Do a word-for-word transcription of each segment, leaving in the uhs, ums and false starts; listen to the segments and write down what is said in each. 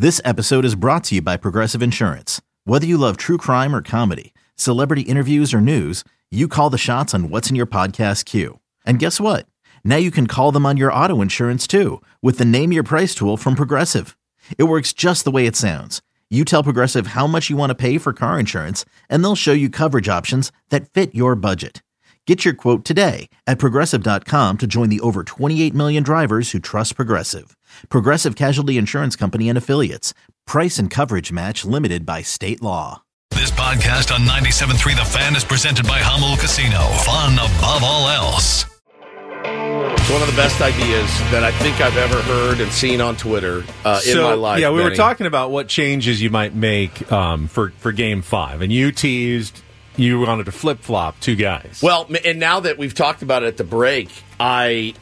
This episode is brought to you by Progressive Insurance. Whether you love true crime or comedy, celebrity interviews or news, you call the shots on what's in your podcast queue. And guess what? Now you can call them on your auto insurance too with the Name Your Price tool from Progressive. It works just the way it sounds. You tell Progressive how much you want to pay for car insurance, and they'll show you coverage options that fit your budget. Get your quote today at Progressive dot com to join the over twenty-eight million drivers who trust Progressive. Progressive Casualty Insurance Company and Affiliates. Price and coverage match limited by state law. This podcast on ninety-seven point three The Fan is presented by Hummel Casino. Fun above all else. It's one of the best ideas that I think I've ever heard and seen on Twitter uh, so, in my life. Yeah, we Benny. were talking about what changes you might make um, for, for Game five, and you teased you wanted to flip-flop two guys. Well, and now that we've talked about it at the break, I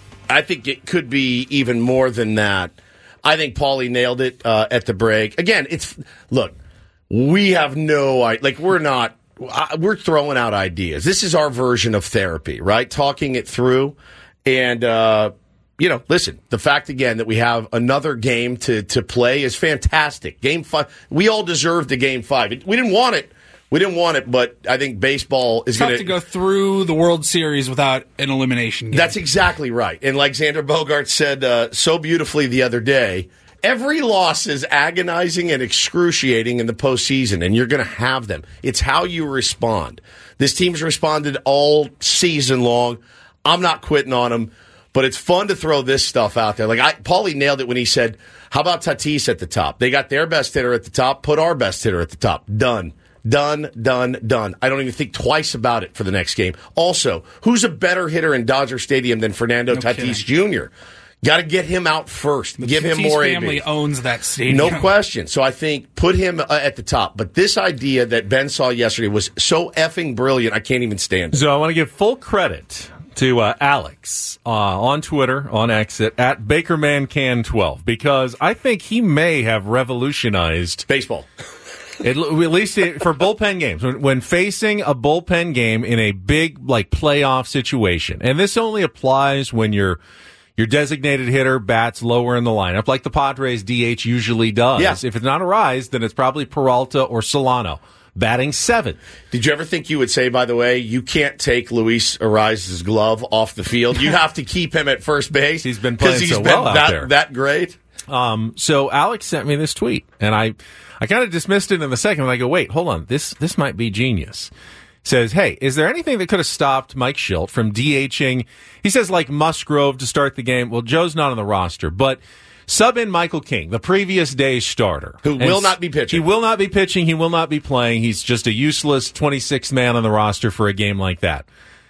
I think it could be even more than that. I think Paulie nailed it uh, at the break. Again, it's look, we have no like we're not we're throwing out ideas. This is our version of therapy, right? Talking it through, and uh, you know, listen. The fact again that we have another game to to play is fantastic. Game five, we all deserve the game five. We didn't want it. We didn't want it, but I think baseball is going to go through the World Series without an elimination game. That's exactly right. And like Xander Bogaerts said uh, so beautifully the other day, every loss is agonizing and excruciating in the postseason, and you're going to have them. It's how you respond. This team's responded all season long. I'm not quitting on them, but it's fun to throw this stuff out there. Like I, Paulie nailed it when he said, "How about Tatis at the top? They got their best hitter at the top. Put our best hitter at the top. Done." Done, done, done. I don't even think twice about it for the next game. Also, who's a better hitter in Dodger Stadium than Fernando No Tatis kidding. Junior? Got to get him out first. The Give him Tatis more family A B. owns that stadium. No question. So I think put him uh, at the top. But this idea that Ben saw yesterday was so effing brilliant, I can't even stand it. So I want to give full credit to uh, Alex uh, on Twitter, on X, at, at Bakerman Can twelve, because I think he may have revolutionized baseball. It, at least it, for bullpen games, when, when facing a bullpen game in a big like playoff situation, and this only applies when your your designated hitter bats lower in the lineup, like the Padres D H usually does. Yeah. If it's not Arise, then it's probably Peralta or Solano batting seventh. Did you ever think you would say, by the way, you can't take Luis Ariza's glove off the field? You have to keep him at first base. He's been playing he's so been well out that, there. that great. Um, so Alex sent me this tweet, and I, I kind of dismissed it in the second. And I go, wait, hold on, this this might be genius. Says, hey, is there anything that could have stopped Mike Schilt from DHing? He says, like Musgrove to start the game. Well, Joe's not on the roster, but sub in Michael King, the previous day's starter, who and will not be pitching. He will not be pitching. He will not be playing. He's just a useless twenty-sixth man on the roster for a game like that,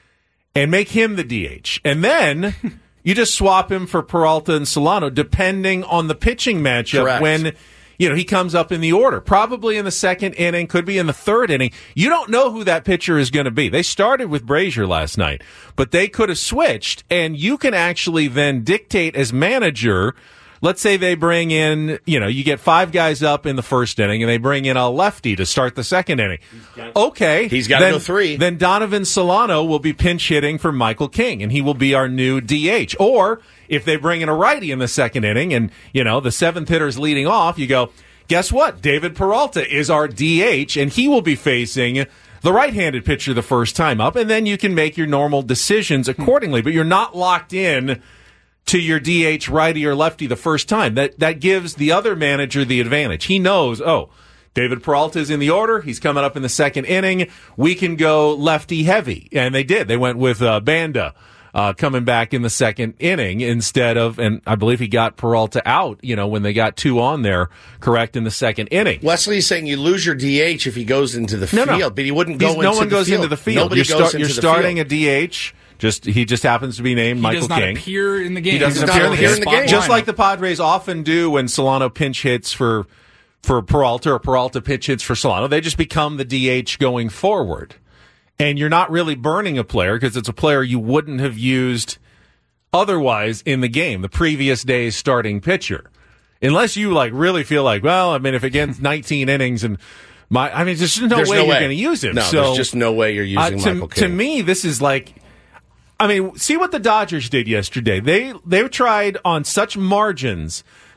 and make him the D H, and then. You just swap him for Peralta and Solano, depending on the pitching matchup. Correct. When, you know, he comes up in the order. Probably in the second inning, could be in the third inning. You don't know who that pitcher is going to be. They started with Brazier last night, but they could have switched, and you can actually then dictate as manager. Let's say they bring in, you know, you get five guys up in the first inning, and they bring in a lefty to start the second inning. Okay. He's got to then, go three. Then Donovan Solano will be pinch hitting for Michael King, and he will be our new D H. Or if they bring in a righty in the second inning, and, you know, the seventh hitter's leading off, you go, guess what? David Peralta is our D H, and he will be facing the right-handed pitcher the first time up, and then you can make your normal decisions accordingly, but you're not locked in to your D H righty or lefty the first time. That that gives the other manager the advantage. He knows, oh, David Peralta is in the order. He's coming up in the second inning. We can go lefty heavy. And they did. They went with uh, Banda uh, coming back in the second inning instead of, and I believe he got Peralta out, you know, when they got two on there, correct, in the second inning. Leslie's saying you lose your D H if he goes into the no, field, no. but he wouldn't go He's, into no one the goes field. into the field. Nobody you're goes start, into you're the starting field. a D H. Just he just happens to be named he Michael does not King. appear in the game. He doesn't He's appear not in the game. in the game. Just like the Padres often do when Solano pinch hits for for Peralta or Peralta pinch hits for Solano. They just become the D H going forward. And you're not really burning a player because it's a player you wouldn't have used otherwise in the game, the previous day's starting pitcher. Unless you like really feel like, well, I mean, if against nineteen innings and my, I mean, there's no there's way no you're way. going to use him. No, so, there's just no way you're using uh, to, Michael King. To me, this is like, I mean, see what the Dodgers did yesterday. They they tried on such margins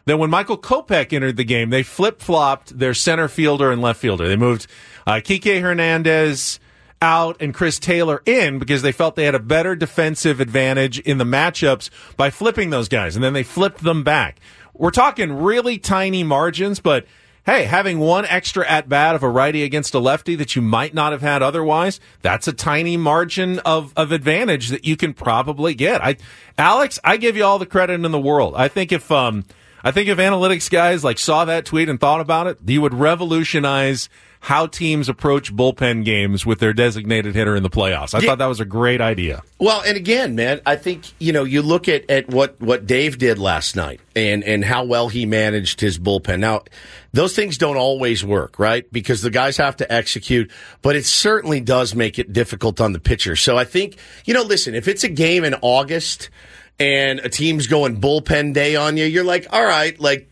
Then when Michael Kopech entered the game, they flip-flopped their center fielder and left fielder. They moved uh, Kike Hernandez out and Chris Taylor in because they felt they had a better defensive advantage in the matchups by flipping those guys, and then they flipped them back. We're talking really tiny margins, but hey, having one extra at-bat of a righty against a lefty that you might not have had otherwise, that's a tiny margin of, of advantage that you can probably get. I, Alex, I give you all the credit in the world. I think if um, I think if analytics guys like saw that tweet and thought about it, you would revolutionize how teams approach bullpen games with their designated hitter in the playoffs. I yeah. thought that was a great idea. Well, and again, man, I think, you know, you look at, at what, what Dave did last night and, and how well he managed his bullpen. Now, those things don't always work, right? Because the guys have to execute, but it certainly does make it difficult on the pitcher. So I think, you know, listen, if it's a game in August and a team's going bullpen day on you, you're like, all right, like,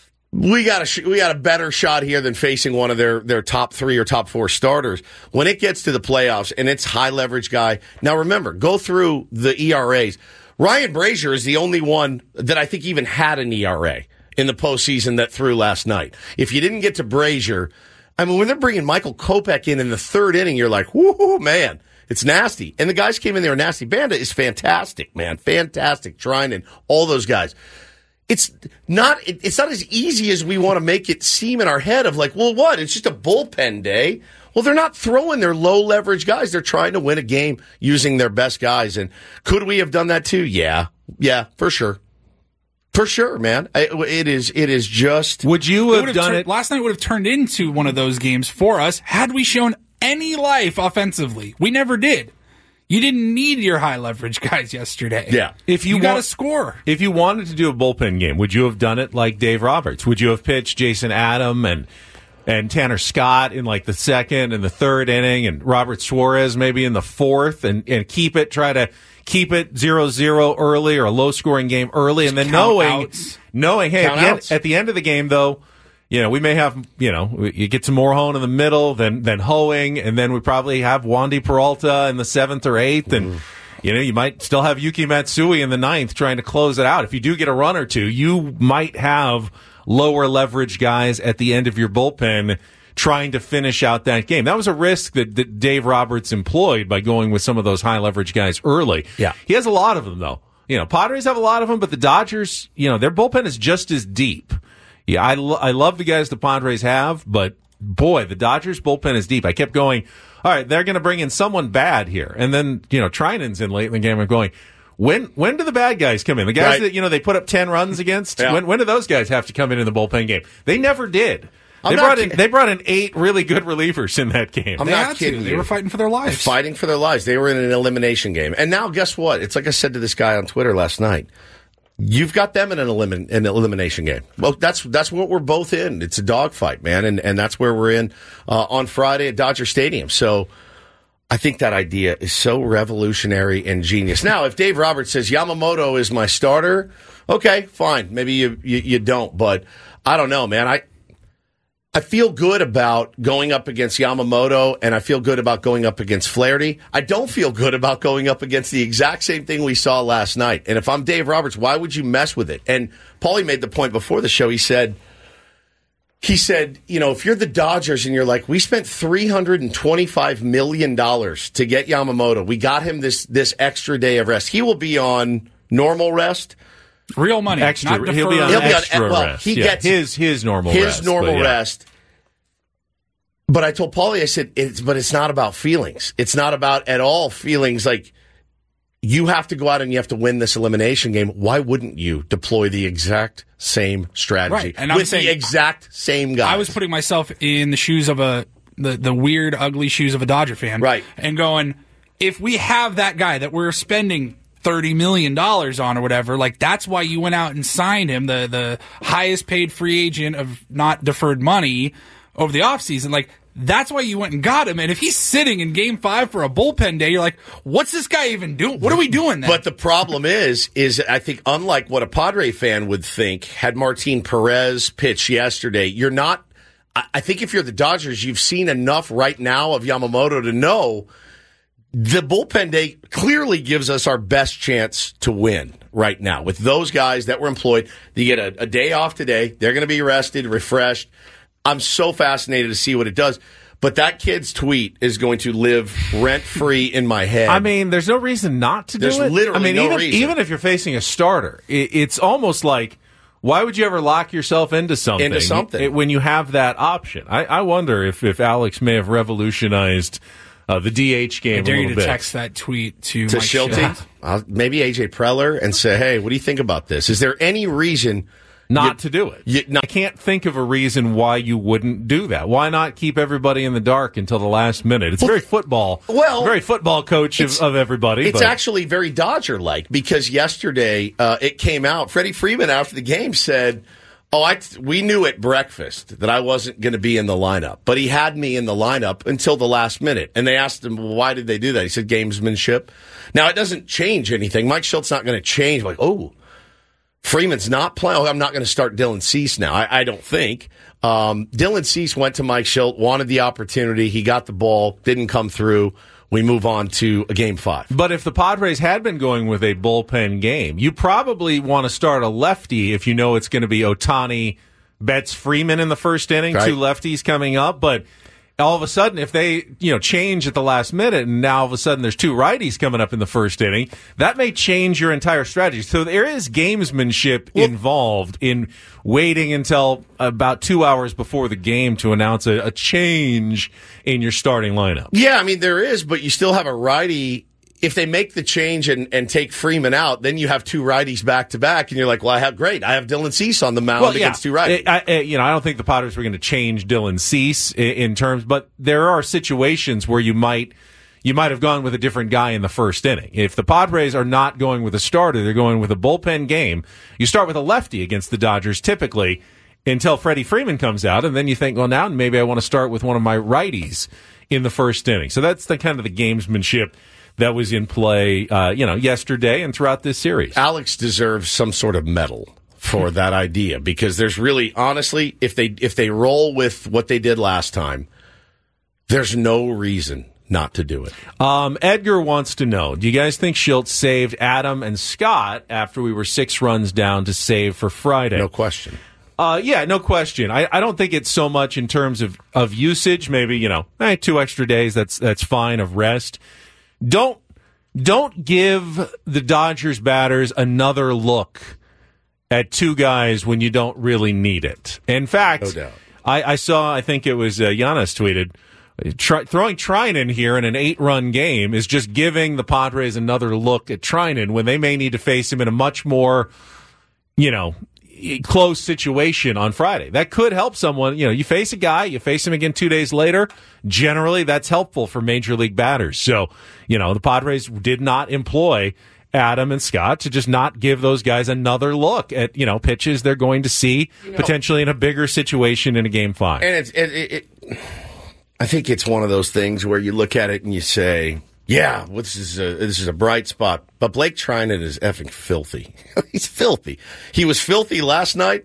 We got a sh- we got a better shot here than facing one of their, their top three or top four starters. When it gets to the playoffs and it's high leverage guy, now remember, go through the E R As. Ryan Brazier is the only one that I think even had an E R A in the postseason that threw last night. If you didn't get to Brazier, I mean, when they're bringing Michael Kopech in in the third inning, you're like, whoo, man, it's nasty. And the guys came in there nasty. Banda is fantastic, man, fantastic. Trying and all those guys. It's not it's not as easy as we want to make it seem in our head of like, well, what? It's just a bullpen day. Well, they're not throwing their low-leverage guys. They're trying to win a game using their best guys. And could we have done that too? Yeah. Yeah, for sure. For sure, man. It is It is just... Would you have, have done tur- it... Last night would have turned into one of those games for us had we shown any life offensively. We never did. You didn't need your high leverage guys yesterday. Yeah. If you, you got to score. If you wanted to do a bullpen game, would you have done it like Dave Roberts? Would you have pitched Jason Adam and and Tanner Scott in like the second and the third inning and Robert Suarez maybe in the fourth and, and keep it, try to keep it zero zero early or a low scoring game early and then knowing, outs. knowing, hey, at the, end, at the end of the game though, you know, we may have, you know, you get some more Morejon in the middle than, than Hoeing, and then we probably have Wandy Peralta in the seventh or eighth, and, mm. you know, you might still have Yuki Matsui in the ninth trying to close it out. If you do get a run or two, you might have lower leverage guys at the end of your bullpen trying to finish out that game. That was a risk that, that Dave Roberts employed by going with some of those high leverage guys early. Yeah. He has a lot of them, though. You know, Padres have a lot of them, but the Dodgers, you know, their bullpen is just as deep. Yeah, I, lo- I love the guys the Padres have, but boy, the Dodgers bullpen is deep. I kept going, all right, they're going to bring in someone bad here. And then, you know, Trinan's in late in the game. I'm going, when when do the bad guys come in? The guys right. that, you know, they put up ten runs against, yeah. when, when do those guys have to come in in the bullpen game? They never did. They brought, in, they brought in eight really good relievers in that game. I'm they not kidding to. you. They were fighting for their lives. Fighting for their lives. They were in an elimination game. And now, guess what? It's like I said to this guy on Twitter last night. You've got them in an, elimin- an elimination game. Well, that's that's what we're both in. It's a dogfight, man, and and that's where we're in uh, on Friday at Dodger Stadium. So I think that idea is so revolutionary and genius. Now, if Dave Roberts says Yamamoto is my starter, okay, fine. Maybe you you, you don't, but I don't know, man. I. I feel good about going up against Yamamoto, and I feel good about going up against Flaherty. I don't feel good about going up against the exact same thing we saw last night. And if I'm Dave Roberts, why would you mess with it? And Paulie made the point before the show. He said, he said, you know, if you're the Dodgers and you're like, we spent three hundred twenty-five million dollars to get Yamamoto. We got him this this extra day of rest. He will be on normal rest. Real money, extra. Not he'll be on he'll extra be on, well, rest. He yeah. gets his his normal his rest, normal but yeah. rest. But I told Paulie, I said, it's, but it's not about feelings. It's not about at all feelings. Like, you have to go out and you have to win this elimination game. Why wouldn't you deploy the exact same strategy right. and with I'm saying, the exact same guys? I was putting myself in the shoes of a the the weird, ugly shoes of a Dodger fan, right? And going, if we have that guy that we're spending thirty million dollars on or whatever, like that's why you went out and signed him, the the highest paid free agent of not deferred money over the offseason. Like, that's why you went and got him. And if he's sitting in game five for a bullpen day, you're like, what's this guy even doing? What are we doing then? But the problem is, is I think unlike what a Padre fan would think, had Martin Perez pitched yesterday, you're not, I think if you're the Dodgers, you've seen enough right now of Yamamoto to know the bullpen day clearly gives us our best chance to win right now. With those guys that were employed, you get a, a day off today. They're going to be rested, refreshed. I'm so fascinated to see what it does. But that kid's tweet is going to live rent-free in my head. I mean, there's no reason not to do There's it. literally I mean, no even, reason. even if you're facing a starter, it, it's almost like, why would you ever lock yourself into something, Into something. it- when you have that option? I, I wonder if, if Alex may have revolutionized uh, the D H game I dare a you little to bit. text that tweet to, to Mike Schulte, Schilt. uh, maybe A J Preller, and say, hey, what do you think about this? Is there any reason Not you- to do it. you- no- I can't think of a reason why you wouldn't do that. Why not keep everybody in the dark until the last minute? It's very football. well, very football coach of, it's- of everybody. It's but actually very Dodger-like because yesterday uh, it came out. Freddie Freeman after the game said, "Oh, I we knew at breakfast that I wasn't going to be in the lineup, but he had me in the lineup until the last minute." And they asked him, well, "Why did they do that?" He said, "Gamesmanship." Now it doesn't change anything. Mike Schult's not going to change. Like, oh, Freeman's not playing. Oh, I'm not going to start Dylan Cease now. I, I don't think. Um, Dylan Cease went to Mike Schilt, wanted the opportunity. He got the ball, didn't come through. We move on to a game five. But if the Padres had been going with a bullpen game, you probably want to start a lefty if you know it's going to be Ohtani, Betts, Freeman in the first inning, Right. two lefties coming up. But all of a sudden, if they you know change at the last minute, and now all of a sudden there's two righties coming up in the first inning, that may change your entire strategy. So there is gamesmanship Well- involved in waiting until about two hours before the game to announce a, a change in your starting lineup. Yeah, I mean, there is, but you still have a righty. If they make the change and, and take Freeman out, then you have two righties back to back, and you're like, well, I have great. I have Dylan Cease on the mound against two righties. I, I, you know, I don't think the Padres were going to change Dylan Cease in, in terms, but there are situations where you might you might have gone with a different guy in the first inning. If the Padres are not going with a starter, they're going with a bullpen game. You start with a lefty against the Dodgers typically until Freddie Freeman comes out, and then you think, well, now maybe I want to start with one of my righties in the first inning. So that's the kind of the gamesmanship that was in play, uh, you know, yesterday and throughout this series. Alex deserves some sort of medal for that idea because there's really, honestly, if they if they roll with what they did last time, there's no reason not to do it. Um, Edgar wants to know, do you guys think Schilt saved Adam and Scott after we were six runs down to save for Friday? No question. Uh, yeah, no question. I, I don't think it's so much in terms of, of usage. Maybe, you know, eh, two extra days, that's that's fine of rest. Don't don't give the Dodgers batters another look at two guys when you don't really need it. In fact, No doubt. I, I saw, I think it was uh, Giannis tweeted, Try, throwing Trinan here in an eight-run game is just giving the Padres another look at Trinan when they may need to face him in a much more, you know, close situation on Friday. That could help someone. You know, you face a guy, you face him again two days later. Generally, that's helpful for major league batters. So, you know, the Padres did not employ Adam and Scott to just not give those guys another look at, you know, pitches they're going to see you know, potentially in a bigger situation in a game five. And it's, it, it, it, I think it's one of those things where you look at it and you say, yeah, well, this is a, this is a bright spot. But Blake Trinan is effing filthy. He's filthy. He was filthy last night.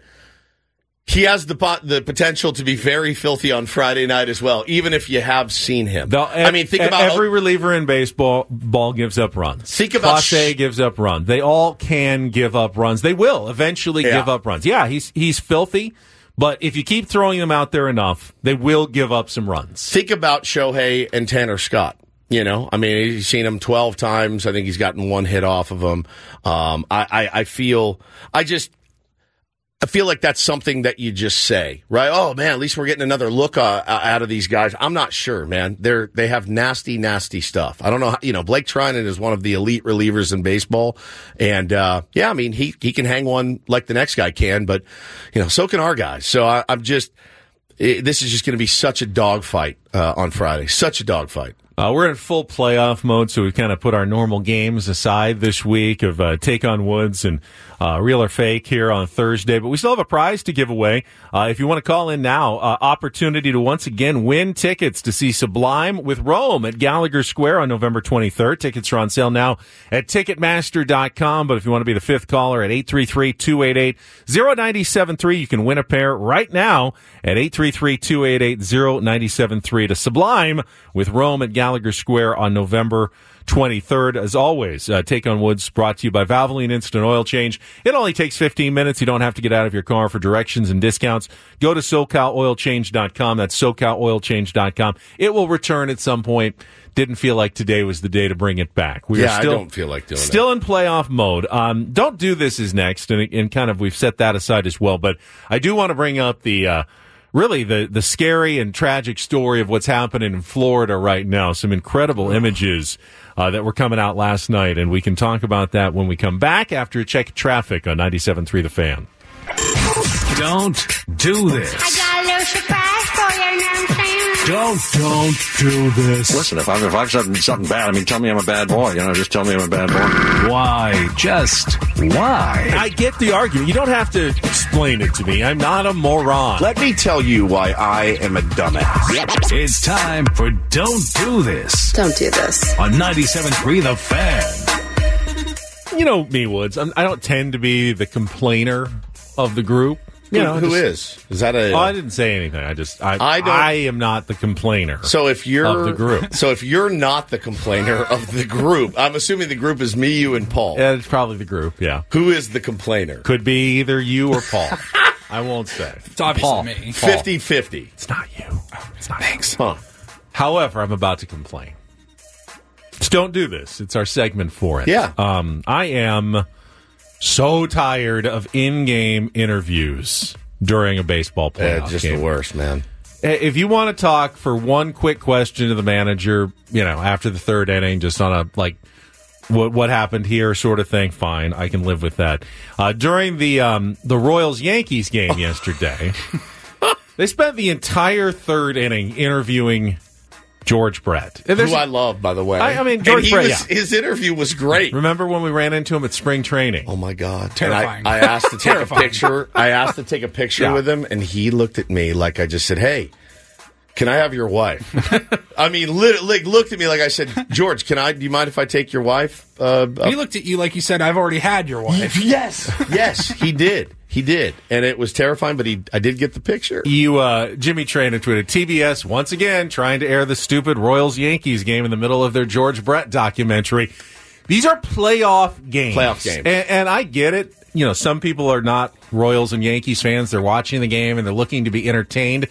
He has the pot, the potential to be very filthy on Friday night as well, even if you have seen him. The, I mean, think about every reliever in baseball. Ball gives up runs. Think about Clase sh- gives up runs. They all can give up runs. They will eventually Yeah. give up runs. Yeah, he's he's filthy, but if you keep throwing them out there enough, they will give up some runs. Think about Shohei and Tanner Scott. You know, I mean, you've seen him twelve times. I think he's gotten one hit off of him. Um, I, I, I feel, I just, I feel like that's something that you just say, right? Oh man, at least we're getting another look uh, out of these guys. I'm not sure, man. They're they have nasty, nasty stuff. I don't know. How, you know, Blake Trinan is one of the elite relievers in baseball, and uh, yeah, I mean, he he can hang one like the next guy can, but you know, so can our guys. So I, I'm just, it, this is just going to be such a dogfight uh, on Friday. Such a dogfight. Uh, we're in full playoff mode, so we kind of put our normal games aside this week of uh, Take on Woods and uh, real or fake here on Thursday. But we still have a prize to give away. Uh, if you want to call in now, uh, opportunity to once again win tickets to see Sublime with Rome at Gallagher Square on November twenty-third. Tickets are on sale now at Ticketmaster dot com. But if you want to be the fifth caller at eight three three, two eight eight, zero nine seven three, you can win a pair right now at eight three three, two eight eight, zero nine seven three to Sublime with Rome at Gallagher Square on November twenty-third. As always, uh, Take on Woods brought to you by Valvoline Instant Oil Change. It only takes fifteen minutes. You don't have to get out of your car for directions and discounts. Go to SoCal Oil Change dot com. That's SoCal Oil Change dot com. It will return at some point. Didn't feel like today was the day to bring it back. We yeah, are still, I don't feel like doing Still it. in playoff mode. Um, don't do this is next, and, and kind of we've set that aside as well. But I do want to bring up the uh, really the the scary and tragic story of what's happening in Florida right now. Some incredible images uh, that were coming out last night, and we can talk about that when we come back after a check of traffic on ninety-seven point three The Fan. Don't do this. I got a little surprise for you, you know what I'm saying? Don't, don't do this. Listen, if I've, if I've said something bad, I mean, tell me I'm a bad boy. You know, just tell me I'm a bad boy. Why? Just why? I get the argument. You don't have to explain it to me. I'm not a moron. Let me tell you why I am a dumbass. It's time for Don't Do This Don't do this. on ninety-seven point three The Fan. You know me, Woods. I'm, I don't tend to be the complainer of the group. You Who, know, who just- is? Is that a? Oh, I didn't say anything. I just I I I, don't- am not the complainer. So if you're of the group. so if you're not the complainer of the group, I'm assuming the group is me, you, and Paul. Yeah, it's probably the group. Yeah, Who is the complainer? could be either you or Paul. I won't say. It's obviously Paul. me. fifty-fifty. It's not you. It's not. Thanks. Huh. However, I'm about to complain. Just don't do this. It's our segment for it. Yeah. Um, I am so tired of in-game interviews during a baseball playoff Yeah, just game. the worst, man. If you want to talk for one quick question to the manager, you know, after the third inning, just on a like what what happened here sort of thing, fine, I can live with that. Uh, during the um, the Royals Yankees game yesterday, they spent the entire third inning interviewing George Brett. And Who there's- I love, by the way. I- I mean, And George he Brett, was, yeah. his interview was great. Remember when we ran into him at spring training? Oh my god! Terrifying. And I, I asked to take a Terrifying. picture. I asked to take a picture Yeah. with him, and he looked at me like I just said, "Hey, can I have your wife?" I mean, lit, like looked at me like I said, "George, can I? Do you mind if I take your wife?" Uh, He looked at you like you said, I've already had your wife. yes, yes, he did. He did, and it was terrifying. But he, I did get the picture. You, uh, Jimmy Trainer tweeted, T B S once again trying to air the stupid Royals-Yankees game in the middle of their George Brett documentary. These are playoff games. Playoff games. And, and I get it. You know, some people are not Royals and Yankees fans. They're watching the game and they're looking to be entertained.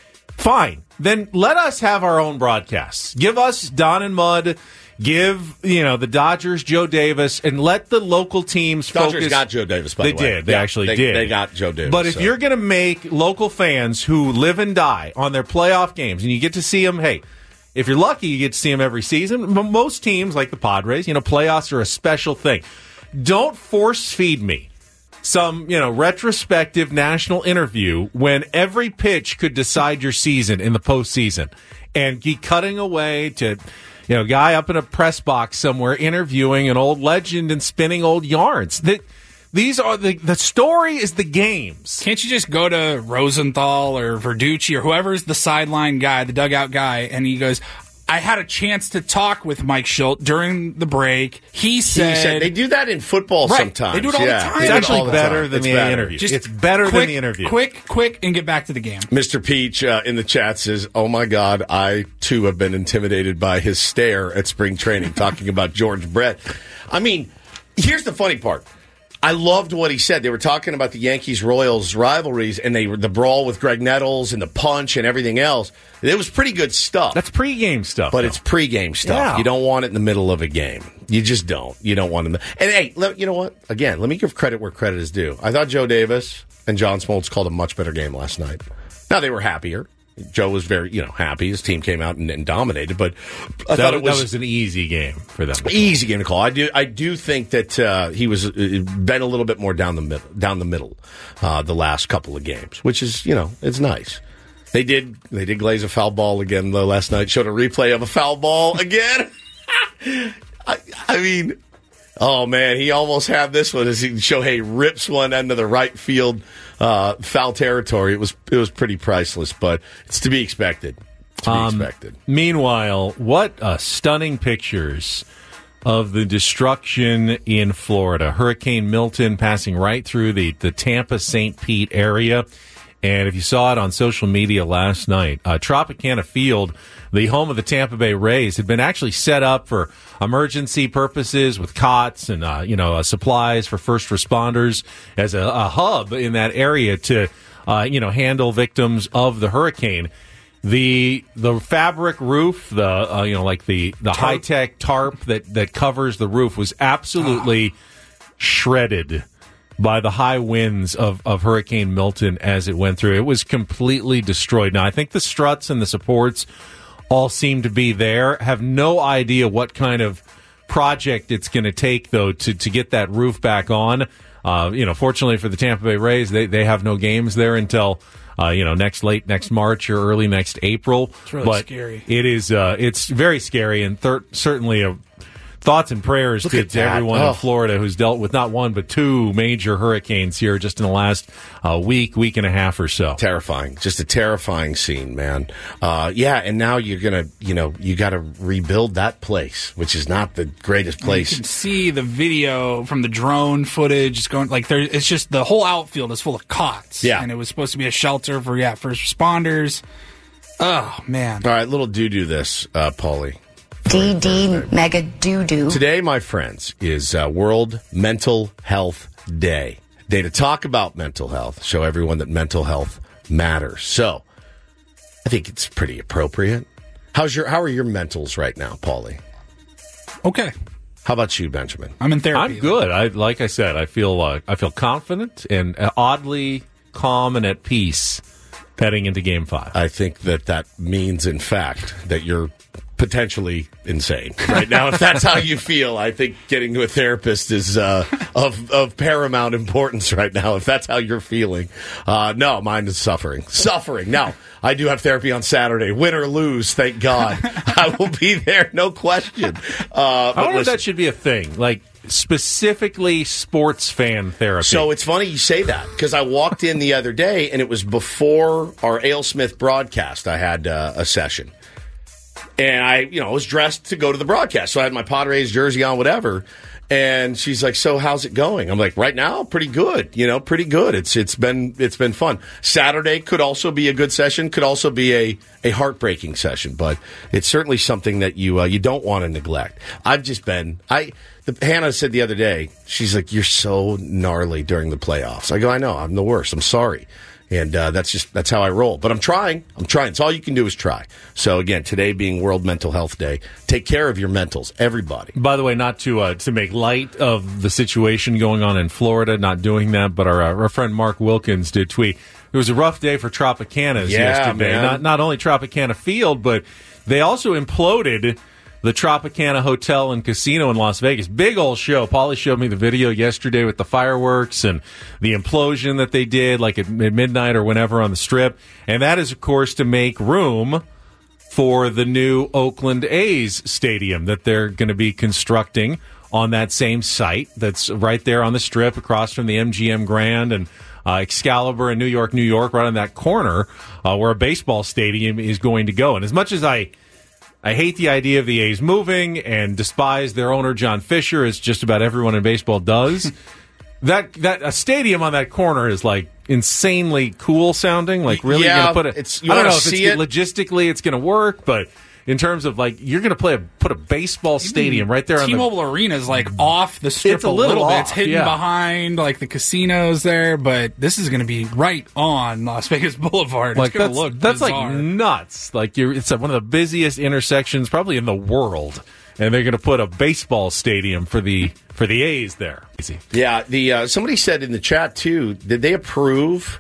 Fine. Then let us have our own broadcasts. Give us Don and Mud. Give, you know, the Dodgers, Joe Davis, and let the local teams Dodgers focus. got Joe Davis, by They the way. did. They Yeah, actually they, did. They got Joe Davis. But if so. you're going to make local fans who live and die on their playoff games, and you get to see them, hey, if you're lucky, you get to see them every season. M- Most teams, like the Padres, you know, playoffs are a special thing. Don't force feed me some, you know, retrospective national interview when every pitch could decide your season in the postseason, and keep cutting away to, you know, a guy up in a press box somewhere interviewing an old legend and spinning old yarns. That these are the the story is the games. Can't you just go to Rosenthal or Verducci or whoever's the sideline guy, the dugout guy, and he goes, I had a chance to talk with Mike Schilt during the break. He said, He said they do that in football Right. sometimes. They do it all the Yeah, time. they It's do it actually all the better time. than It's the better. interview. Just it's better quick, than the interview. Quick, quick, and get back to the game. Mister Peach uh, in the chat says, "Oh my God, I too have been intimidated by his stare at spring training, talking about George Brett." I mean, here's the funny part. I loved what he said. They were talking about the Yankees-Royals rivalries, and they were the brawl with Greg Nettles and the punch and everything else. It was pretty good stuff. That's pregame stuff, But though. it's pregame stuff. Yeah. You don't want it in the middle of a game. You just don't. You don't want it. And hey, let, you know what? Again, let me give credit where credit is due. I thought Joe Davis and John Smoltz called a much better game last night. Now, they were happier. Joe was very, you know, happy. His team came out and, and dominated. But I that, thought it was, that was an easy game for them. easy game to call. I do. I do think that uh, he was uh, been a little bit more down the middle, down the middle, uh, the last couple of games, which is, you know, it's nice. They did. They did glaze a foul ball again though last night. Showed a replay of a foul ball again. I, I mean, Oh, man, he almost had this one as he, Shohei rips one into the right field uh, foul territory. It was it was pretty priceless, but it's to be expected. To be Um, expected. Meanwhile, what uh, stunning pictures of the destruction in Florida. Hurricane Milton passing right through the, the Tampa-Saint Pete area. And if you saw it on social media last night, uh, Tropicana Field, the home of the Tampa Bay Rays, had been actually set up for emergency purposes with cots and, uh, you know, uh, supplies for first responders as a, a hub in that area to, uh, you know, handle victims of the hurricane. The the fabric roof, the uh, you know like the, the high tech tarp that, that covers the roof was absolutely shredded by the high winds of, of Hurricane Milton as it went through. It was completely destroyed. Now I think the struts and the supports all seem to be there. Have no idea what kind of project it's going to take though to, to get that roof back on. Uh, you know, fortunately for the Tampa Bay Rays, they they have no games there until. Uh, you know, next late next March or early next April. It's really but scary. It is. Uh, it's very scary, and thir- certainly a thoughts and prayers Look to, at to that. everyone Oh. in Florida who's dealt with not one but two major hurricanes here just in the last uh, week, week and a half or so. Terrifying. Just a terrifying scene, man. Uh, yeah, and now you're going to, you know, you got to rebuild that place, which is not the greatest You place. can see the video from the drone footage. It's going like there. It's just the whole outfield is full of cots. Yeah. and it was supposed to be a shelter for yeah first responders. Oh man! All right, little do-do this, uh, Paulie. D D mega doo-doo. Today, my friends, is uh, World Mental Health Day. Day to talk about mental health, show everyone that mental health matters. So, I think it's pretty appropriate. How's your How are your mentals right now, Paulie? Okay, How about you, Benjamin? I'm in therapy. I'm good. I like I said, I feel uh, I feel confident and uh, oddly calm and at peace heading into Game Five. I think that that means, in fact, that you're potentially insane right now. If that's how you feel, I think getting to a therapist is uh, of of paramount importance right now. If that's how you're feeling, uh, no, mine is suffering, suffering. Now, I do have therapy on Saturday, win or lose. Thank God, I will be there, no question. Uh, I wonder if that should be a thing, like specifically sports fan therapy. So it's funny you say that because I walked in the other day and it was before our Ale Smith broadcast. I had uh, a session. And I, you know, was dressed to go to the broadcast. So I had my Padres jersey on, whatever. And she's like, "So how's it going?" I'm like, "Right now, pretty good. You know, pretty good. It's it's been it's been fun. Saturday could also be a good session. Could also be a, a heartbreaking session. But it's certainly something that you uh, you don't want to neglect. I've just been I. The, Hannah said the other day, she's like, "You're so gnarly during the playoffs." I go, "I know. I'm the worst. I'm sorry." And uh, that's just that's how I roll. But I'm trying. I'm trying. It's all you can do is try. So again, today being World Mental Health Day, take care of your mentals, everybody. By the way, not to uh, to make light of the situation going on in Florida, not doing that, but our, uh, our friend Mark Wilkins did tweet. It was a rough day for Tropicanas Yeah, yesterday. man. Not not only Tropicana Field, but they also imploded the Tropicana Hotel and Casino in Las Vegas. Big old show. Paulie showed me the video yesterday with the fireworks and the implosion that they did, like at midnight or whenever on the Strip. And that is, of course, to make room for the new Oakland A's stadium that they're going to be constructing on that same site that's right there on the Strip across from the M G M Grand and uh, Excalibur in New York, New York, right on that corner uh, where a baseball stadium is going to go. And as much as I... I hate the idea of the A's moving and despise their owner, John Fisher, as just about everyone in baseball does. that that a stadium on that corner is like insanely cool sounding. Like really Yeah, going to put a. it's- you I don't wanna know if see it's it? logistically it's going to work, but in terms of like you're going to play a, put a baseball stadium right there on the. T-Mobile Arena is like off the strip It's a a little little, bit. off, It's hidden yeah. behind like the casinos there, but this is going to be right on Las Vegas Boulevard. Like it's going that's, to look that's bizarre. like nuts. Like you're, it's one of the busiest intersections probably in the world, and they're going to put a baseball stadium for the for the A's there. Easy. Yeah, the uh, somebody said in the chat too. Did they approve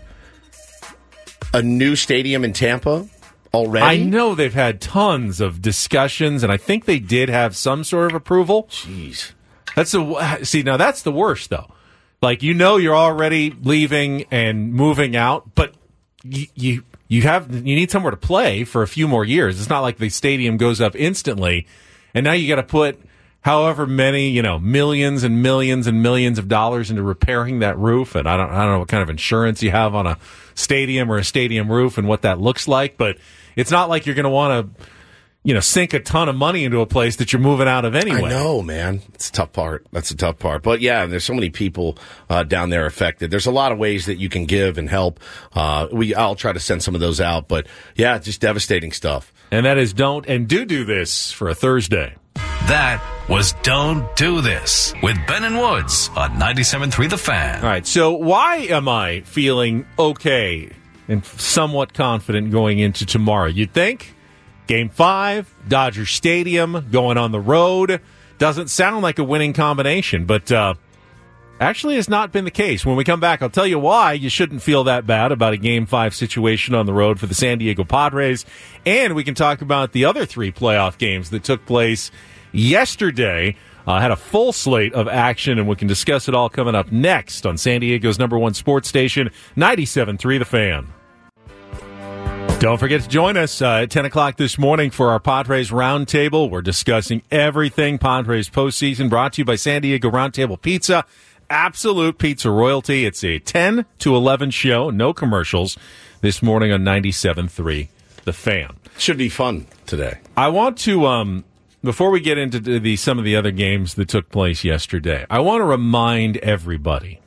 a new stadium in Tampa already? I know they've had tons of discussions, and I think they did have some sort of approval. Jeez. That's the see now. That's the worst though. Like you know, you're already leaving and moving out, but you you you have you need somewhere to play for a few more years. It's not like the stadium goes up instantly, and now you got to put however many, you know, millions and millions and millions of dollars into repairing that roof. And I don't, I don't know what kind of insurance you have on a stadium or a stadium roof and what that looks like, but it's not like you're going to want to, you know, sink a ton of money into a place that you're moving out of anyway. I know, man. It's a tough part. That's a tough part. But yeah, there's so many people uh, down there affected. There's a lot of ways that you can give and help. Uh, we, I'll try to send some of those out. But yeah, just devastating stuff. And that is Don't and Do Do This for a Thursday. That was Don't Do This with Ben and Woods on ninety-seven point three The Fan. All right, so why am I feeling okay and somewhat confident going into tomorrow? You'd think Game five, Dodger Stadium, going on the road. Doesn't sound like a winning combination, but uh, actually has not been the case. When we come back, I'll tell you why you shouldn't feel that bad about a Game five situation on the road for the San Diego Padres. And we can talk about the other three playoff games that took place yesterday. Uh, had a full slate of action, and we can discuss it all coming up next on San Diego's number one sports station, ninety-seven point three The Fan. Don't forget to join us uh, at ten o'clock this morning for our Padres Roundtable. We're discussing everything Padres postseason, brought to you by San Diego Roundtable Pizza, absolute pizza royalty. It's a ten to eleven show, no commercials, this morning on ninety-seven point three The Fan. Should be fun today. I want to, um, before we get into the some of the other games that took place yesterday, I want to remind everybody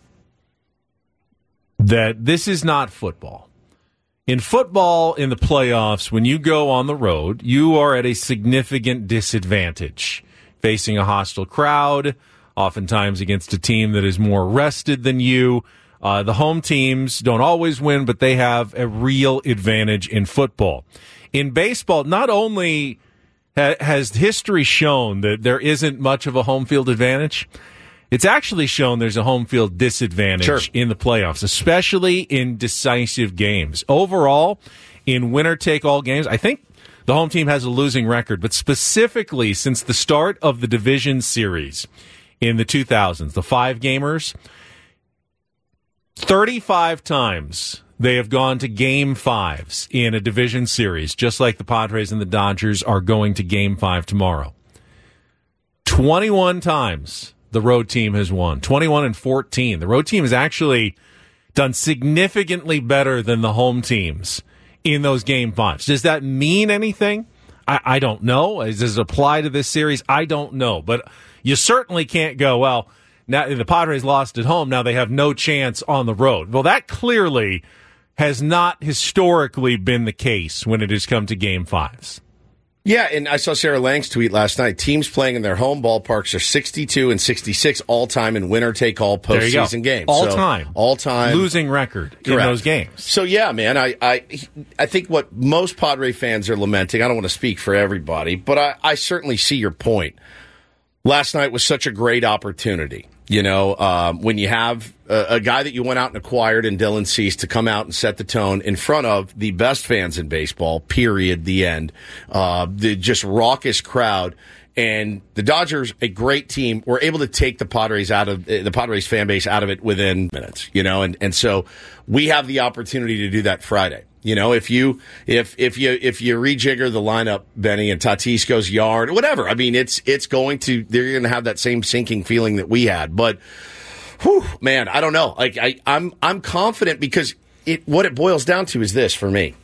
that this is not football. In football, in the playoffs, when you go on the road, you are at a significant disadvantage, facing a hostile crowd, oftentimes against a team that is more rested than you. Uh, the home teams don't always win, but they have a real advantage in football. In baseball, not only ha- has history shown that there isn't much of a home field advantage, it's actually shown there's a home field disadvantage sure. in the playoffs, especially in decisive games. Overall, in winner-take-all games, I think the home team has a losing record, but specifically since the start of the division series in the two thousands, the five-gamers, thirty-five times they have gone to game fives in a division series, just like the Padres and the Dodgers are going to game five tomorrow. twenty-one times the road team has won. twenty-one and fourteen. The road team has actually done significantly better than the home teams in those game fives. Does that mean anything? I, I don't know. Does it apply to this series? I don't know. But you certainly can't go, well, now the Padres lost at home, now they have no chance on the road. Well, that clearly has not historically been the case when it has come to game fives. Yeah, and I saw Sarah Lang's tweet last night. Teams playing in their home ballparks are sixty-two and sixty-six all-time in winner-take-all postseason games. All-time. So, all-time. Losing record Correct. in those games. So, yeah, man, I, I I think what most Padre fans are lamenting, I don't want to speak for everybody, but I, I certainly see your point. Last night was such a great opportunity. You know, um, when you have a, a guy that you went out and acquired in Dylan Cease to come out and set the tone in front of the best fans in baseball, period, the end, uh, the just raucous crowd. And the Dodgers, a great team, were able to take the Padres out of the Padres fan base out of it within minutes, you know, and, and so we have the opportunity to do that Friday. You know, if you if if you if you rejigger the lineup, Benny, and Tatis goes yard, whatever. I mean, it's it's going to they're going to have that same sinking feeling that we had. But, whew, man, I don't know. Like I, I'm I'm confident because it what it boils down to is this for me: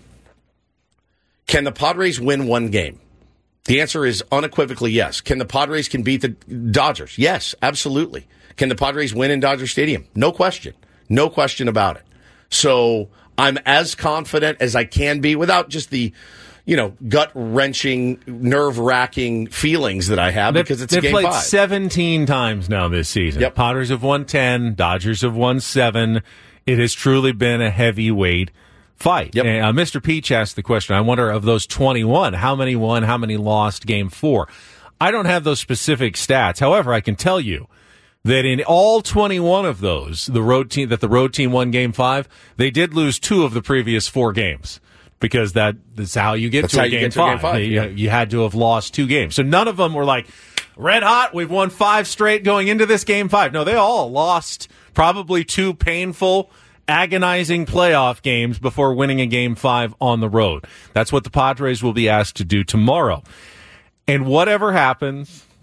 can the Padres win one game? The answer is unequivocally yes. Can the Padres can beat the Dodgers? Yes, absolutely. Can the Padres win in Dodger Stadium? No question, no question about it. So I'm as confident as I can be without just the, you know, gut-wrenching, nerve-wracking feelings that I have they've, because it's they've game played five. seventeen times now this season. Yep. Padres have won ten, Dodgers have won seven. It has truly been a heavyweight fight. Yep. And, uh, Mister Peach asked the question, I wonder of those twenty-one, how many won, how many lost game four? I don't have those specific stats. However, I can tell you that in all twenty-one of those, the road team that the road team won game five, they did lose two of the previous four games because that, that's how you get That's to, how a you game, get to a five. game five. They, Yeah. You had to have lost two games. So none of them were like, red hot, we've won five straight going into this game five. No, they all lost probably two painful, agonizing playoff games before winning a game five on the road. That's what the Padres will be asked to do tomorrow. And whatever happens,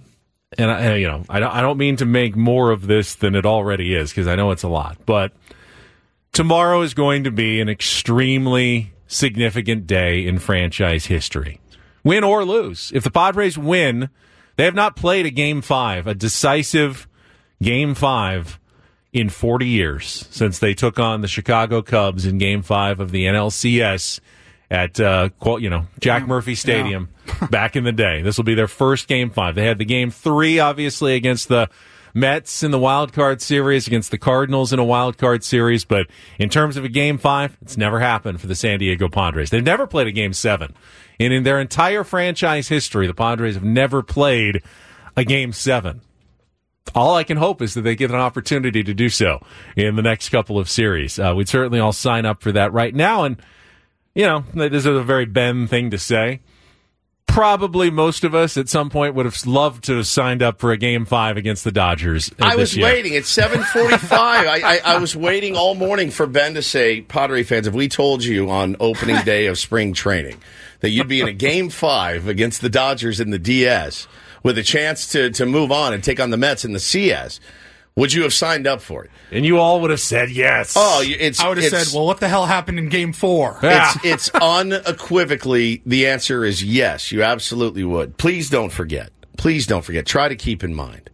and I, you know, I don't, I don't mean to make more of this than it already is, because I know it's a lot, but tomorrow is going to be an extremely significant day in franchise history. Win or lose. If the Padres win, they have not played a game five, a decisive game five, in forty years, since they took on the Chicago Cubs in game five of the N L C S at, uh, you know, Jack yeah. Murphy Stadium yeah. back in the day. This will be their first game five. They had the game three, obviously, against the Mets in the wild card series, against the Cardinals in a wild card series, but in terms of a game five, it's never happened for the San Diego Padres. They've never played a game seven. And in their entire franchise history, the Padres have never played a game seven. All I can hope is that they get an opportunity to do so in the next couple of series. Uh, we'd certainly all sign up for that right now. And, you know, this is a very Ben thing to say. Probably most of us at some point would have loved to have signed up for a game five against the Dodgers. I was year. waiting. It's seven forty-five. I, I, I was waiting all morning for Ben to say, Padre fans, if we told you on opening day of spring training that you'd be in a game five against the Dodgers in the D S with a chance to, to move on and take on the Mets in the C S, would you have signed up for it? And you all would have said yes. Oh, it's. I would have said, well, what the hell happened in game four? It's, it's unequivocally, the answer is yes. You absolutely would. Please don't forget. Please don't forget. Try to keep in mind.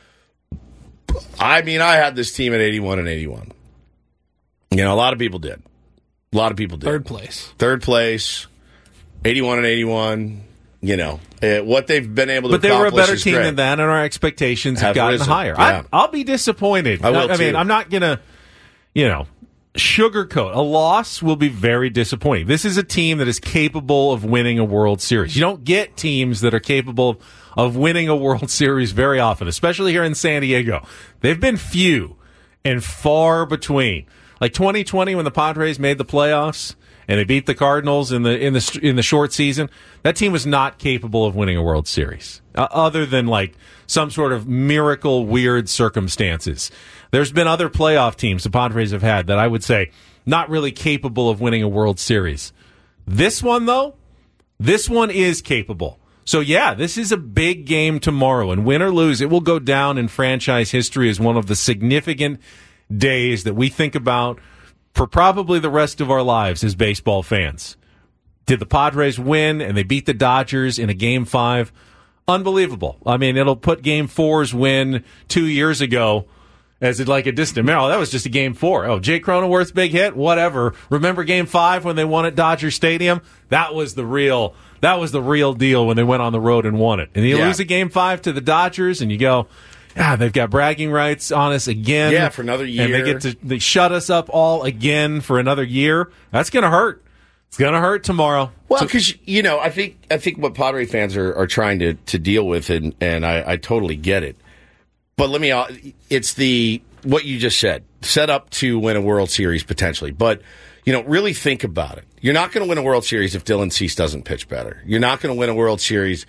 I mean, I had this team at eighty-one and eighty-one. You know, a lot of people did. A lot of people did. Third place. Third place, eighty-one and eighty-one. You know, uh, what they've been able to accomplish. But they were a better team great. than that, and our expectations have, have gotten risen. higher. Yeah. I, I'll be disappointed. I will I, I mean, too. I'm not going to, you know, sugarcoat. A loss will be very disappointing. This is a team that is capable of winning a World Series. You don't get teams that are capable of, of winning a World Series very often, especially here in San Diego. They've been few and far between. Like twenty twenty when the Padres made the playoffs and they beat the Cardinals in the in the in the short season, that team was not capable of winning a World Series, uh, other than like some sort of miracle, weird circumstances. There's been other playoff teams the Padres have had that I would say not really capable of winning a World Series. This one, though, this one is capable. So, yeah, this is a big game tomorrow, and win or lose, it will go down in franchise history as one of the significant days that we think about for probably the rest of our lives as baseball fans. Did the Padres win and they beat the Dodgers in a game five? Unbelievable. I mean, it'll put game four's win two years ago as it like a distant memory. Oh, that was just a game four. Oh, Jake Cronenworth's big hit? Whatever. Remember game five when they won at Dodger Stadium? That was the real that was the real deal when they went on the road and won it. And you yeah. lose a game five to the Dodgers and you go, yeah, they've got bragging rights on us again. Yeah, for another year. And they get to they shut us up all again for another year. That's going to hurt. It's going to hurt tomorrow. Well, because, you know, I think I think what Padre fans are, are trying to, to deal with, and, and I, I totally get it. But let me, it's the, what you just said, set up to win a World Series potentially. But, you know, really think about it. You're not going to win a World Series if Dylan Cease doesn't pitch better. You're not going to win a World Series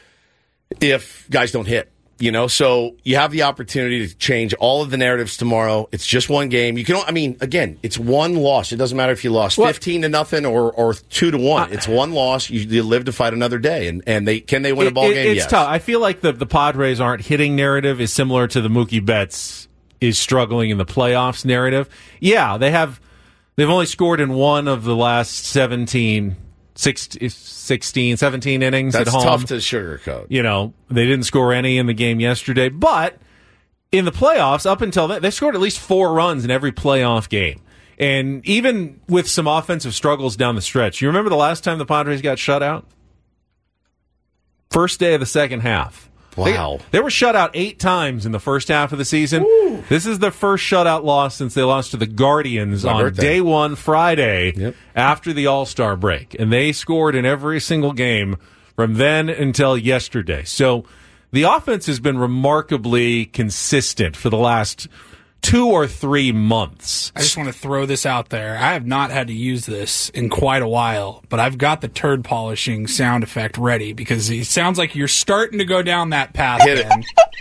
if guys don't hit. You know, so you have the opportunity to change all of the narratives tomorrow. It's just one game. You can, I mean, again, it's one loss. It doesn't matter if you lost what? fifteen to nothing or, or two to one. Uh, it's one loss. You, you live to fight another day. And, and they can they win it, a ball it, game? It's yes. tough. I feel like the, the Padres aren't hitting narrative is similar to the Mookie Betts is struggling in the playoffs narrative. Yeah, they have. They've only scored in one of the last seventeen. sixteen, seventeen innings That's at home. That's tough to sugarcoat. You know, they didn't score any in the game yesterday, but in the playoffs, up until then, they scored at least four runs in every playoff game. And even with some offensive struggles down the stretch, you remember the last time the Padres got shut out? First day of the second half. Wow. They, they were shut out eight times in the first half of the season. Woo. This is their first shutout loss since they lost to the Guardians on birthday. day one Friday yep. after the All-Star break. And they scored in every single game from then until yesterday. So the offense has been remarkably consistent for the last two or three months. I just want to throw this out there. I have not had to use this in quite a while, but I've got the turd polishing sound effect ready because it sounds like you're starting to go down that path. Hit it.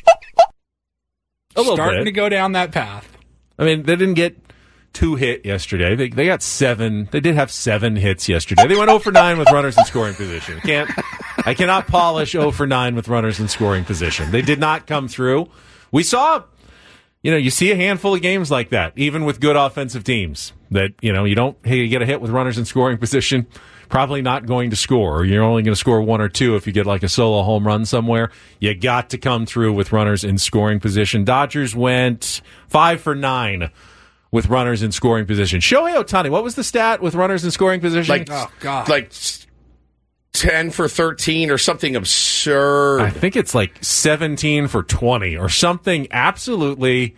A little starting bit. to go down that path. I mean, they didn't get two hit yesterday. They they got seven. They did have seven hits yesterday. They went oh for nine with runners in scoring position. Can't I cannot polish oh for nine with runners in scoring position. They did not come through. We saw, you know, you see a handful of games like that, even with good offensive teams, that, you know, you don't, hey, you get a hit with runners in scoring position, probably not going to score, or you're only going to score one or two if you get like a solo home run somewhere. You got to come through with runners in scoring position. Dodgers went five for nine with runners in scoring position. Shohei Ohtani, what was the stat with runners in scoring position? Like, oh, God. Like ten for thirteen or something absurd. I think it's like seventeen for twenty or something absolutely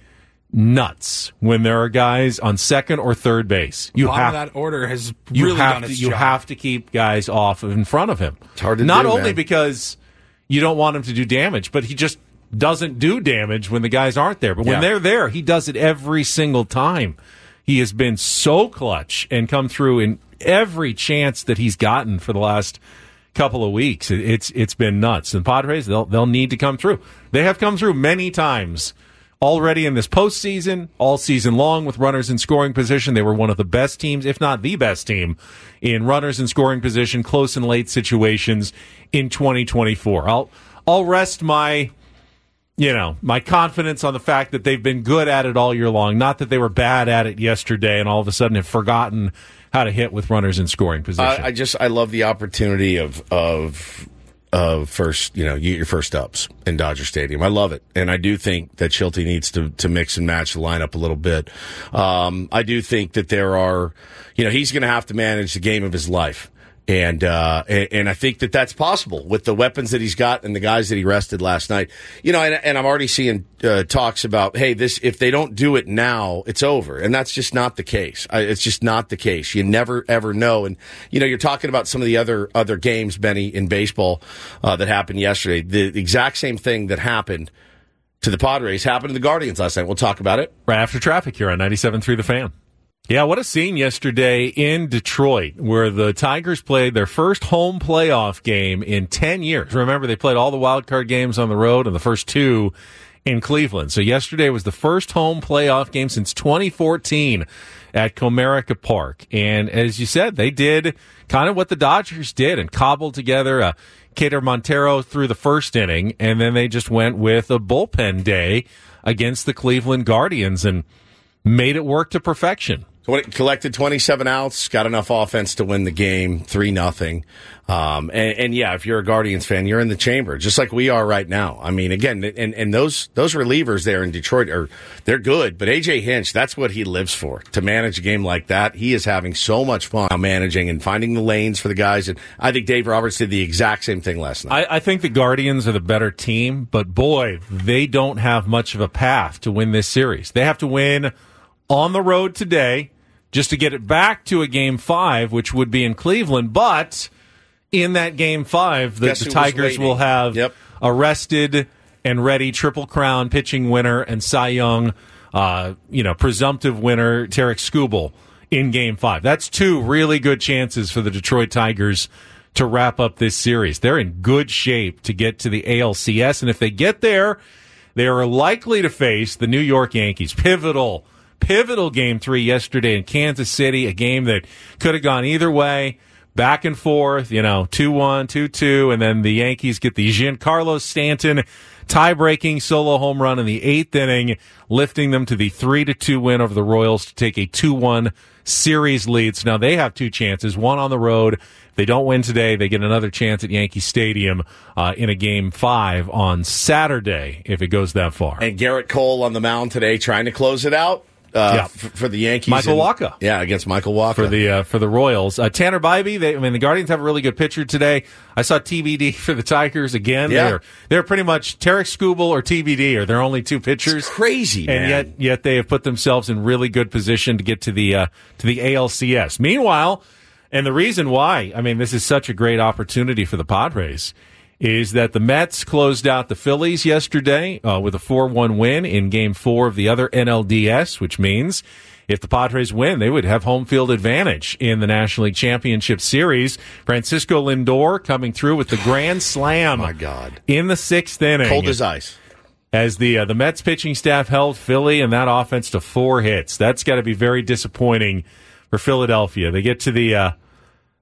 nuts when there are guys on second or third base. You Bottom have of that order has you really have done to, its you job. have to keep guys off in front of him. It's hard to Not do, only man. because you don't want him to do damage, but he just doesn't do damage when the guys aren't there. But when Yeah. they're there, he does it every single time. He has been so clutch and come through in every chance that he's gotten for the last couple of weeks. It, it's it's been nuts. And Padres, they'll they'll need to come through. They have come through many times already in this postseason, all season long with runners in scoring position. They were one of the best teams, if not the best team, in runners in scoring position, close and late situations in twenty twenty-four. I'll I'll rest my you know, my confidence on the fact that they've been good at it all year long. Not that they were bad at it yesterday and all of a sudden have forgotten how to hit with runners in scoring position. I, I just I love the opportunity of of of first you know you get your first ups in Dodger Stadium. I love it, and I do think that Schulte needs to to mix and match the lineup a little bit. Um, I do think that there are you know he's going to have to manage the game of his life. And, uh, and, and I think that that's possible with the weapons that he's got and the guys that he rested last night. You know, and, and I'm already seeing, uh, talks about, hey, this, if they don't do it now, it's over. And that's just not the case. I, it's just not the case. You never, ever know. And, you know, you're talking about some of the other, other games, Benny, in baseball, uh, that happened yesterday. The exact same thing that happened to the Padres happened to the Guardians last night. We'll talk about it right after traffic here on ninety-seven point three The Fan. Yeah, what a scene yesterday in Detroit where the Tigers played their first home playoff game in ten years. Remember, they played all the wild card games on the road and the first two in Cleveland. So yesterday was the first home playoff game since twenty fourteen at Comerica Park. And as you said, they did kind of what the Dodgers did and cobbled together a Kader Montero through the first inning, and then they just went with a bullpen day against the Cleveland Guardians and made it work to perfection. So when it collected twenty-seven outs, got enough offense to win the game, three nothing. Um, and, and yeah, if you're a Guardians fan, you're in the chamber, just like we are right now. I mean, again, and, and those those relievers there in Detroit are they're good, but A J Hinch, that's what he lives for, to manage a game like that. He is having so much fun managing and finding the lanes for the guys. And I think Dave Roberts did the exact same thing last night. I, I think the Guardians are the better team, but boy, they don't have much of a path to win this series. They have to win on the road today just to get it back to a game five, which would be in Cleveland. But in that game five, the, the Tigers will have yep. a rested and ready Triple Crown pitching winner and Cy Young, uh, you know, presumptive winner Tarek Skubal in game five. That's two really good chances for the Detroit Tigers to wrap up this series. They're in good shape to get to the A L C S, and if they get there, they are likely to face the New York Yankees. Pivotal Pivotal game three yesterday in Kansas City, a game that could have gone either way, back and forth, you know, two one, two two, and then the Yankees get the Giancarlo Stanton tie-breaking solo home run in the eighth inning, lifting them to the three to two win over the Royals to take a two one series lead. So now they have two chances, one on the road. If they don't win today, they get another chance at Yankee Stadium uh, in a game five on Saturday, if it goes that far. And Garrett Cole on the mound today trying to close it out. Uh, yeah. f- for the Yankees, Michael and, Wacha, yeah, against Michael Wacha for the uh, for the Royals. Uh, Tanner Bybee, they, I mean, the Guardians have a really good pitcher today. I saw T B D for the Tigers again. Yeah. They're they're pretty much Tarek Skubal or T B D are their only two pitchers. It's crazy, and man. yet yet they have put themselves in really good position to get to the uh, to the A L C S. Meanwhile, and the reason why, I mean, this is such a great opportunity for the Padres, is that the Mets closed out the Phillies yesterday uh, with a four one win in Game four of the other N L D S, which means if the Padres win, they would have home field advantage in the National League Championship Series. Francisco Lindor coming through with the grand slam My God. in the sixth inning. Cold as ice. As the uh, the Mets pitching staff held Philly and that offense to four hits. That's got to be very disappointing for Philadelphia. They get to the uh,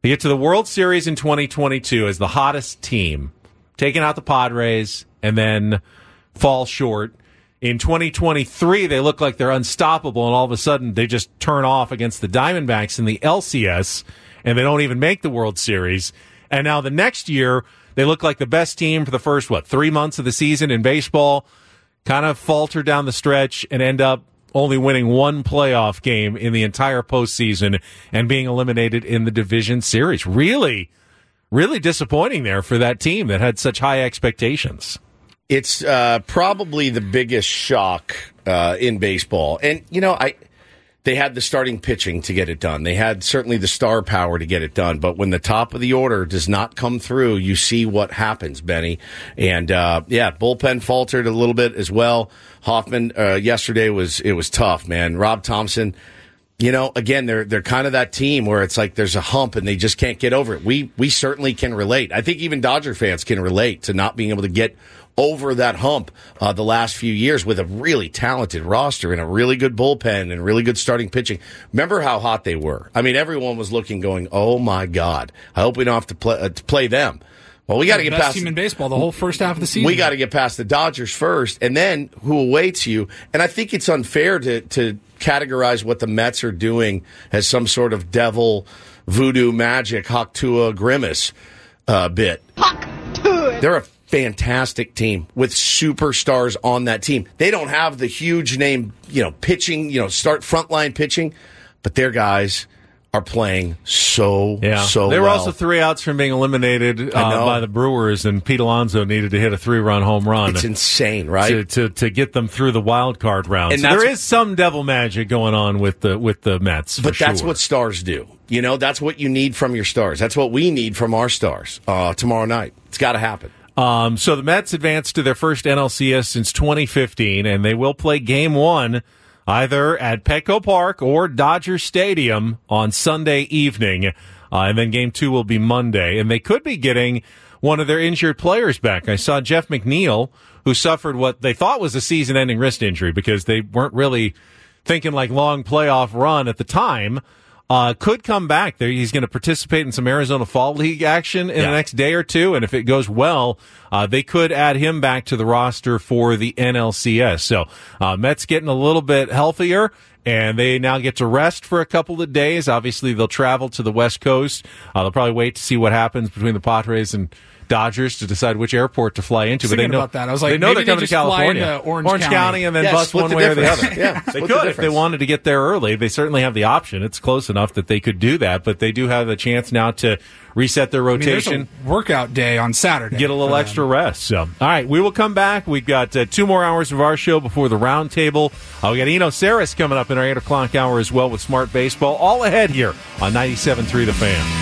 They get to the World Series in twenty twenty-two as the hottest team, taking out the Padres, and then fall short. In twenty twenty-three, they look like they're unstoppable, and all of a sudden they just turn off against the Diamondbacks in the L C S, and they don't even make the World Series. And now the next year, they look like the best team for the first, what, three months of the season in baseball, kind of falter down the stretch and end up only winning one playoff game in the entire postseason and being eliminated in the division series. Really, really disappointing there for that team that had such high expectations. It's uh, probably the biggest shock uh, in baseball. And, you know, I they had the starting pitching to get it done. They had certainly the star power to get it done. But when the top of the order does not come through, you see what happens, Benny. And, uh, yeah, bullpen faltered a little bit as well. Hoffman uh, yesterday was it was tough, man. Rob Thompson, you know, again, they're they're kind of that team where it's like there's a hump and they just can't get over it. We we certainly can relate. I think even Dodger fans can relate to not being able to get over that hump uh, the last few years with a really talented roster and a really good bullpen and really good starting pitching. Remember how hot they were? I mean, everyone was looking, going, "Oh my God! I hope we don't have to play uh, to play them." Well, we got to get best past team in baseball the whole first half of the season. We got to get past the Dodgers first, and then who awaits you? And I think it's unfair to to categorize what the Mets are doing as some sort of devil voodoo magic Haktua Grimace uh, bit. They're a fantastic team with superstars on that team. They don't have the huge name, you know, pitching, you know, start frontline pitching, but their guys are playing so, yeah. so They were well. also three outs from being eliminated uh, by the Brewers, and Pete Alonso needed to hit a three-run home run. It's insane, right? To, to, to get them through the wild card round. And so that's, there is some devil magic going on with the with the Mets, But for that's sure. what stars do. You know, that's what you need from your stars. That's what we need from our stars uh, tomorrow night. It's got to happen. Um, so the Mets advanced to their first N L C S since twenty fifteen, and they will play Game One either at Petco Park or Dodger Stadium on Sunday evening, uh, and then Game Two will be Monday. And they could be getting one of their injured players back. I saw Jeff McNeil, who suffered what they thought was a season-ending wrist injury because they weren't really thinking like long playoff run at the time. Uh, could come back there. He's going to participate in some Arizona Fall League action in yeah. the next day or two, and if it goes well, uh, they could add him back to the roster for the N L C S. So, uh, Mets getting a little bit healthier, and they now get to rest for a couple of days. Obviously, they'll travel to the West Coast. Uh, they'll probably wait to see what happens between the Padres and Dodgers to decide which airport to fly into. But they know about that. I was like, they know maybe they're coming they to just fly California, into Orange, Orange County. County, and then yeah, bus one the way or the difference. other. Yeah, they split could the if they wanted to get there early. They certainly have the option. It's close enough that they could do that, but they do have the chance now to reset their rotation. I mean, there's a workout day on Saturday. Get a little extra rest. So, all right, we will come back. We've got uh, two more hours of our show before the roundtable. Uh, we got Eno Saris coming up in our eight o'clock hour as well with Smart Baseball. All ahead here on ninety-seven point three The Fan.